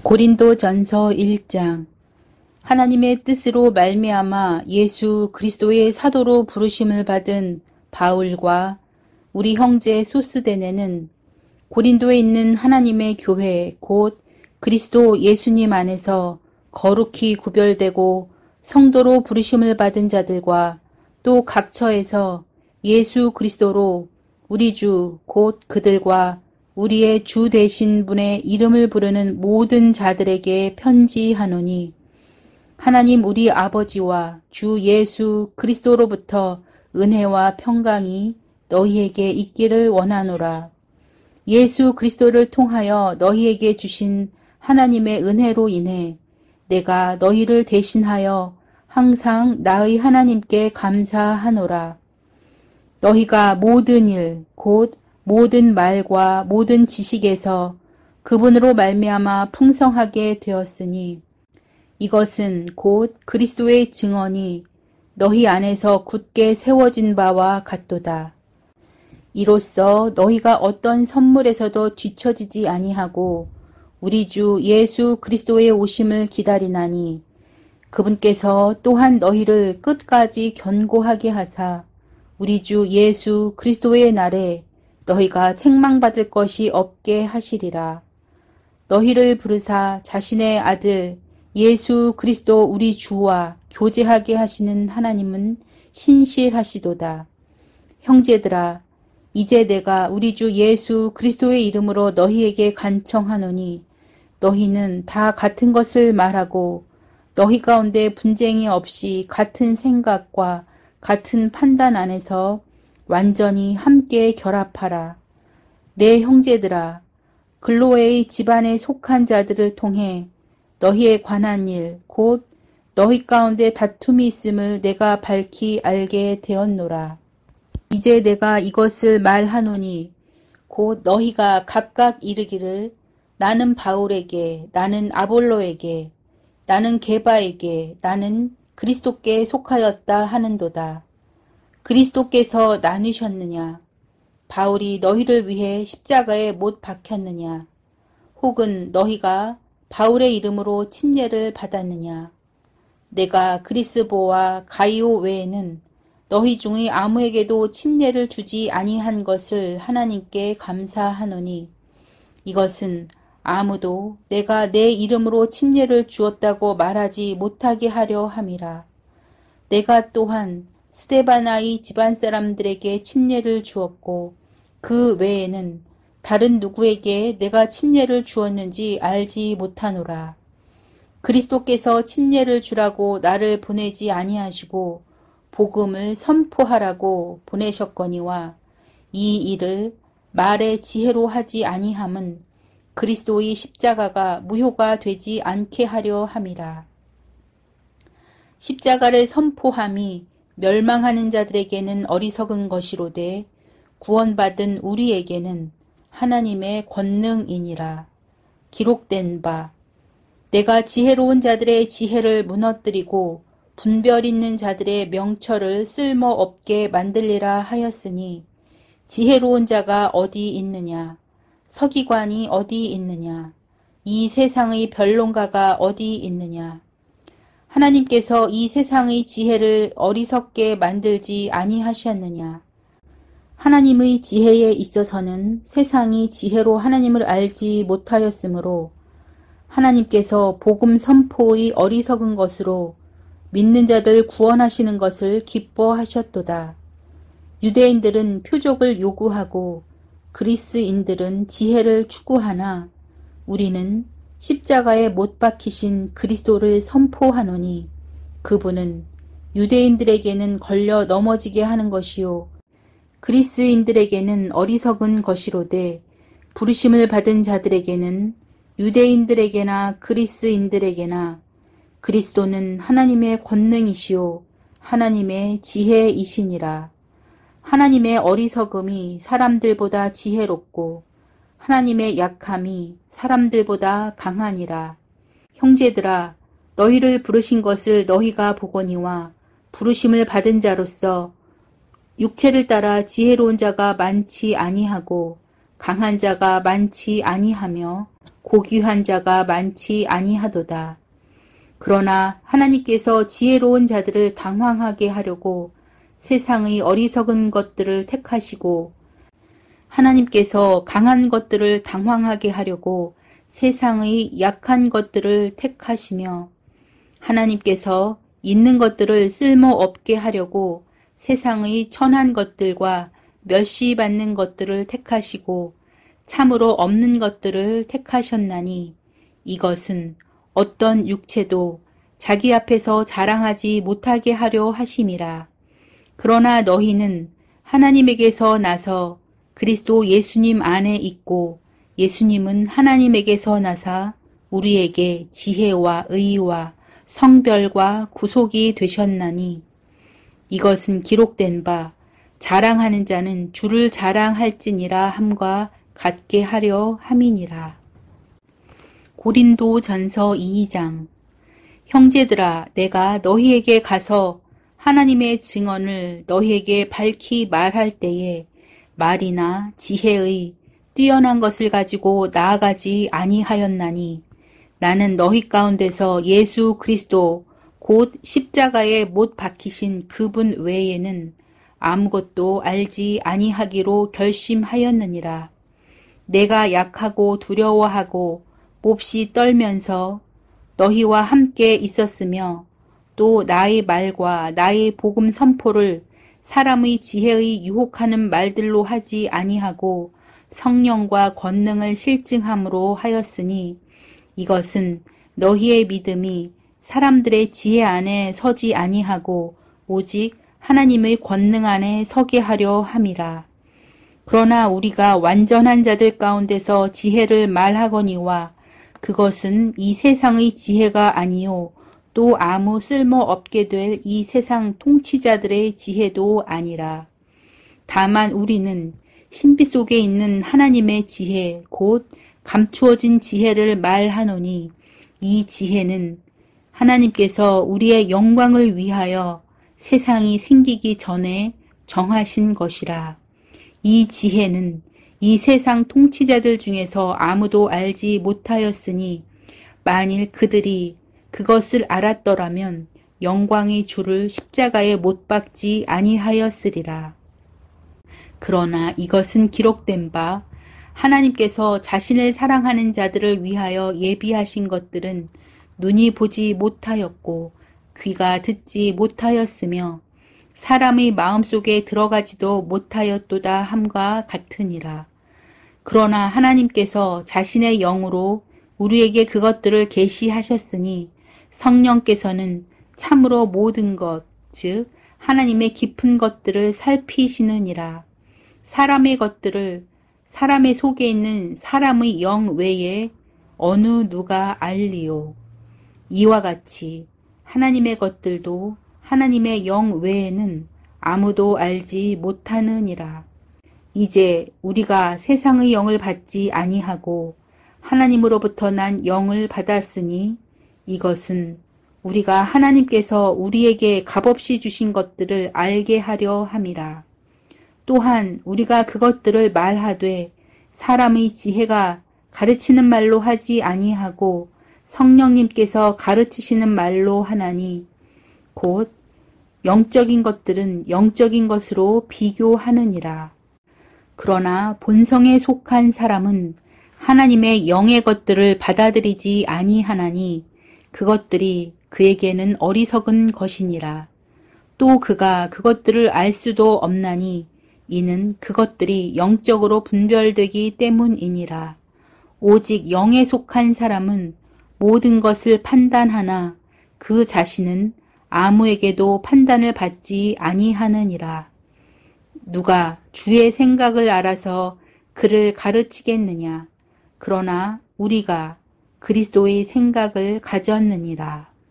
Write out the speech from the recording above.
고린도전서 1장. 하나님의 뜻으로 말미암아 예수 그리스도의 사도로 부르심을 받은 바울과 우리 형제 소스데네는 고린도에 있는 하나님의 교회 곧 그리스도 예수님 안에서 거룩히 구별되고 성도로 부르심을 받은 자들과 또 각처에서 예수 그리스도로 우리 주 곧 그들과 우리의 주 되신 분의 이름을 부르는 모든 자들에게 편지하노니 하나님 우리 아버지와 주 예수 그리스도로부터 은혜와 평강이 너희에게 있기를 원하노라. 예수 그리스도를 통하여 너희에게 주신 하나님의 은혜로 인해 내가 너희를 대신하여 항상 나의 하나님께 감사하노라. 너희가 모든 일 곧 모든 말과 모든 지식에서 그분으로 말미암아 풍성하게 되었으니 이것은 곧 그리스도의 증언이 너희 안에서 굳게 세워진 바와 같도다. 이로써 너희가 어떤 선물에서도 뒤처지지 아니하고 우리 주 예수 그리스도의 오심을 기다리나니 그분께서 또한 너희를 끝까지 견고하게 하사 우리 주 예수 그리스도의 날에 너희가 책망받을 것이 없게 하시리라. 너희를 부르사 자신의 아들 예수 그리스도 우리 주와 교제하게 하시는 하나님은 신실하시도다. 형제들아, 이제 내가 우리 주 예수 그리스도의 이름으로 너희에게 간청하노니 너희는 다 같은 것을 말하고 너희 가운데 분쟁이 없이 같은 생각과 같은 판단 안에서 완전히 함께 결합하라. 내 형제들아, 글로에의 집안에 속한 자들을 통해 너희에 관한 일, 곧 너희 가운데 다툼이 있음을 내가 밝히 알게 되었노라. 이제 내가 이것을 말하노니 곧 너희가 각각 이르기를 나는 바울에게, 나는 아볼로에게, 나는 게바에게, 나는 그리스도께 속하였다 하는도다. 그리스도께서 나누셨느냐? 바울이 너희를 위해 십자가에 못 박혔느냐? 혹은 너희가 바울의 이름으로 침례를 받았느냐? 내가 그리스보와 가이오 외에는 너희 중의 아무에게도 침례를 주지 아니한 것을 하나님께 감사하노니 이것은 아무도 내가 내 이름으로 침례를 주었다고 말하지 못하게 하려 함이라. 내가 또한 스데바나의 집안 사람들에게 침례를 주었고 그 외에는 다른 누구에게 내가 침례를 주었는지 알지 못하노라. 그리스도께서 침례를 주라고 나를 보내지 아니하시고 복음을 선포하라고 보내셨거니와 이 일을 말의 지혜로 하지 아니함은 그리스도의 십자가가 무효가 되지 않게 하려 함이라. 십자가를 선포함이 멸망하는 자들에게는 어리석은 것이로되 구원받은 우리에게는 하나님의 권능이니라. 기록된 바 내가 지혜로운 자들의 지혜를 무너뜨리고 분별 있는 자들의 명철을 쓸모없게 만들리라 하였으니 지혜로운 자가 어디 있느냐? 서기관이 어디 있느냐? 이 세상의 변론가가 어디 있느냐? 하나님께서 이 세상의 지혜를 어리석게 만들지 아니하셨느냐? 하나님의 지혜에 있어서는 세상이 지혜로 하나님을 알지 못하였으므로 하나님께서 복음 선포의 어리석은 것으로 믿는 자들 구원하시는 것을 기뻐하셨도다. 유대인들은 표적을 요구하고 그리스인들은 지혜를 추구하나 우리는 십자가에 못 박히신 그리스도를 선포하노니 그분은 유대인들에게는 걸려 넘어지게 하는 것이요 그리스인들에게는 어리석은 것이로되 부르심을 받은 자들에게는 유대인들에게나 그리스인들에게나 그리스도는 하나님의 권능이시요 하나님의 지혜이시니라. 하나님의 어리석음이 사람들보다 지혜롭고 하나님의 약함이 사람들보다 강하니라. 형제들아, 너희를 부르신 것을 너희가 보거니와 부르심을 받은 자로서 육체를 따라 지혜로운 자가 많지 아니하고 강한 자가 많지 아니하며 고귀한 자가 많지 아니하도다. 그러나 하나님께서 지혜로운 자들을 당황하게 하려고 세상의 어리석은 것들을 택하시고 하나님께서 강한 것들을 당황하게 하려고 세상의 약한 것들을 택하시며 하나님께서 있는 것들을 쓸모없게 하려고 세상의 천한 것들과 멸시받는 것들을 택하시고 참으로 없는 것들을 택하셨나니 이것은 어떤 육체도 자기 앞에서 자랑하지 못하게 하려 하심이라. 그러나 너희는 하나님에게서 나서 그리스도 예수님 안에 있고 예수님은 하나님에게서 나사 우리에게 지혜와 의와 성별과 구속이 되셨나니 이것은 기록된 바 자랑하는 자는 주를 자랑할지니라 함과 같게 하려 함이니라. 고린도전서 2장. 형제들아, 내가 너희에게 가서 하나님의 증언을 너희에게 밝히 말할 때에 말이나 지혜의 뛰어난 것을 가지고 나아가지 아니하였나니 나는 너희 가운데서 예수 그리스도 곧 십자가에 못 박히신 그분 외에는 아무것도 알지 아니하기로 결심하였느니라. 내가 약하고 두려워하고 몹시 떨면서 너희와 함께 있었으며 또 나의 말과 나의 복음 선포를 사람의 지혜의 유혹하는 말들로 하지 아니하고 성령과 권능을 실증함으로 하였으니 이것은 너희의 믿음이 사람들의 지혜 안에 서지 아니하고 오직 하나님의 권능 안에 서게 하려 함이라. 그러나 우리가 완전한 자들 가운데서 지혜를 말하거니와 그것은 이 세상의 지혜가 아니요 또 아무 쓸모없게 될 이 세상 통치자들의 지혜도 아니라. 다만 우리는 신비 속에 있는 하나님의 지혜 곧 감추어진 지혜를 말하노니 이 지혜는 하나님께서 우리의 영광을 위하여 세상이 생기기 전에 정하신 것이라. 이 지혜는 이 세상 통치자들 중에서 아무도 알지 못하였으니 만일 그들이 그것을 알았더라면 영광의 주를 십자가에 못 박지 아니하였으리라. 그러나 이것은 기록된 바 하나님께서 자신을 사랑하는 자들을 위하여 예비하신 것들은 눈이 보지 못하였고 귀가 듣지 못하였으며 사람의 마음속에 들어가지도 못하였도다 함과 같으니라. 그러나 하나님께서 자신의 영으로 우리에게 그것들을 계시하셨으니 성령께서는 참으로 모든 것, 즉 하나님의 깊은 것들을 살피시느니라. 사람의 것들을 사람의 속에 있는 사람의 영 외에 어느 누가 알리요. 이와 같이 하나님의 것들도 하나님의 영 외에는 아무도 알지 못하느니라. 이제 우리가 세상의 영을 받지 아니하고 하나님으로부터 난 영을 받았으니 이것은 우리가 하나님께서 우리에게 값없이 주신 것들을 알게 하려 함이라. 또한 우리가 그것들을 말하되 사람의 지혜가 가르치는 말로 하지 아니하고 성령님께서 가르치시는 말로 하나니 곧 영적인 것들은 영적인 것으로 비교하느니라. 그러나 본성에 속한 사람은 하나님의 영의 것들을 받아들이지 아니하나니 그것들이 그에게는 어리석은 것이니라. 또 그가 그것들을 알 수도 없나니 이는 그것들이 영적으로 분별되기 때문이니라. 오직 영에 속한 사람은 모든 것을 판단하나 그 자신은 아무에게도 판단을 받지 아니하느니라. 누가 주의 생각을 알아서 그를 가르치겠느냐. 그러나 우리가 그리스도의 생각을 가졌느니라.